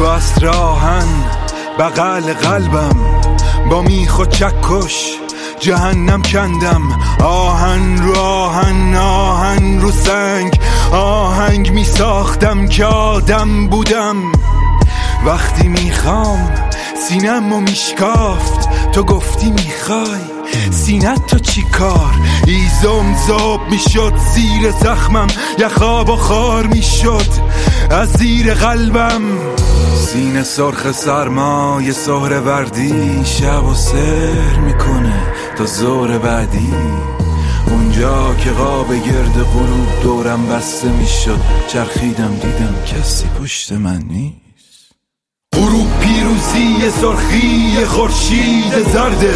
تو از راهن بغل قلبم، با میخ و چکش جهنم کندم. آهن رو آهن، آهن رو سنگ، آهنگ می ساختم که آدم بودم. وقتی میخوام سینم و میشکافت، تو گفتی میخوای سینت تو چی کار؟ ایزم زاب میشد زیر زخمم، یخاب و خار میشد از زیر قلبم. سینه سرخ سرمای سهروردی شب و سر میکنه تا ظهر بعدی. اونجا که قاب گرد غروب دورم بسته میشد، چرخیدم دیدم کسی پشت من نیست. غروب پیروزی سرخی خورشید زرده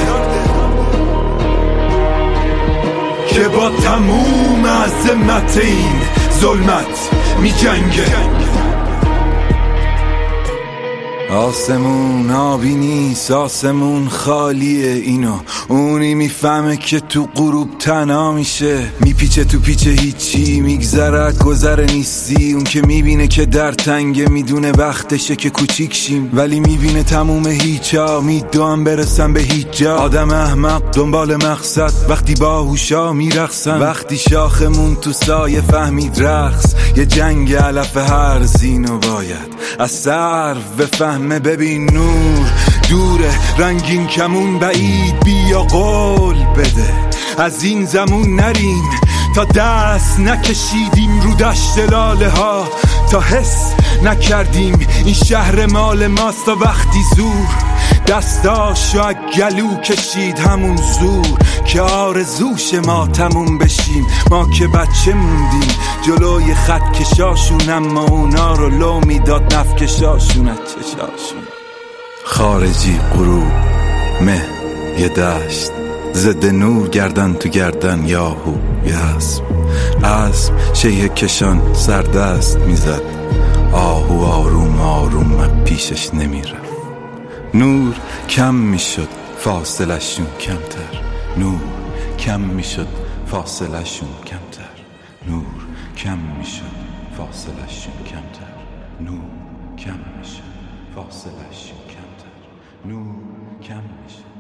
که با تموم عظمت این ظلمت می جنگه. آسمون آبی نیست، آسمون خالیه. اینو اونی میفهمه که تو غروب تنها میشه. میپیچه تو پیچه هیچی، میگذره گذره نیستی. اون که میبینه که در تنگه، میدونه وقتشه که کوچیک شیم، ولی میبینه تموم هیچا. میدوام برسم به هیچ جا. آدم احمق دنبال مقصد، وقتی باهوشا میرقصن. وقتی شاخمون تو سایه فهمید رقص، یه جنگ علف هر زینو باید از سر بفهمه. ببین نور دوره، رنگین کمون بعید، بیا قول بده از این زمون نریم تا دست نکشیدیم رو دشت لاله ها، تا حس نکردیم این شهر مال ماست. تا وقتی زور دستاشو گلو کشید، همون زور که آرزوش ما تموم بشیم. ما که بچه موندیم جلوی خط کشاشون، اما اونا رو لو میداد نفکشاشون از چشاشون. خارجی غروب مه یه دشت، ضد نور گردن تو گردن یاهو یه اسب شیه کشان سردست میزد. آهو آروم آروم پیشش نمیرفت. نور کم میشد فاصله شون کمتر، نور کم میشد فاصله شون کمتر، نور کم میشد فاصله شون کمتر، نور کم میشد فاصله شون کمتر، نور کم میشد.